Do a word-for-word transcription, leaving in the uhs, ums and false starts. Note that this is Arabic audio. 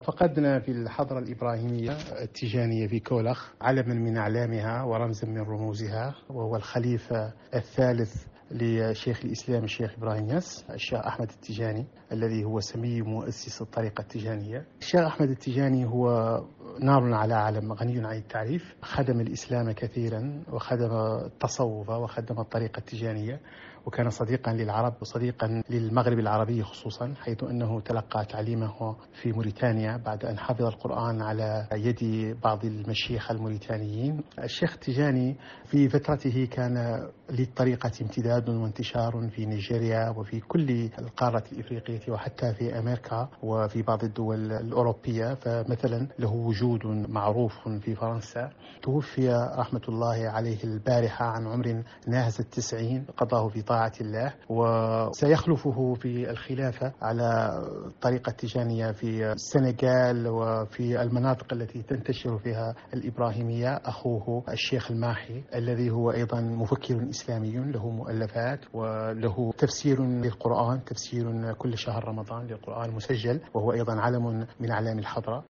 فقدنا في الحضرة الإبراهيمية التيجانية في كولخ علما من أعلامها ورمزا من رموزها، وهو الخليفة الثالث لشيخ الإسلام الشيخ إبراهيم ياس الشيخ أحمد التيجاني، الذي هو سمي مؤسس الطريقة التيجانية. الشيخ أحمد التيجاني هو نار على علم، غني عن التعريف. خدم الإسلام كثيرا، وخدم التصوف، وخدم الطريقة التيجانية، وكان صديقا للعرب وصديقا للمغرب العربي خصوصا، حيث أنه تلقى تعليمه في موريتانيا بعد أن حفظ القرآن على يد بعض المشيخ الموريتانيين. الشيخ التيجاني في فترته كان للطريقة امتداد وانتشار في نيجيريا وفي كل القارة الإفريقية وحتى في أمريكا وفي بعض الدول الأوروبية. فمثلا له وجود معروف في فرنسا. توفي رحمة الله عليه البارحة عن عمر ناهز التسعين، قضاه في طاعة الله، وسيخلفه في الخلافة على الطريقة التيجانية في السنغال وفي المناطق التي تنتشر فيها الإبراهيمية أخوه الشيخ الماحي، الذي هو أيضا مفكر إسلامي له مؤلفات وله تفسير للقرآن، تفسير كل شهر رمضان للقرآن مسجل، وهو أيضا علم من أعلام الحضرة.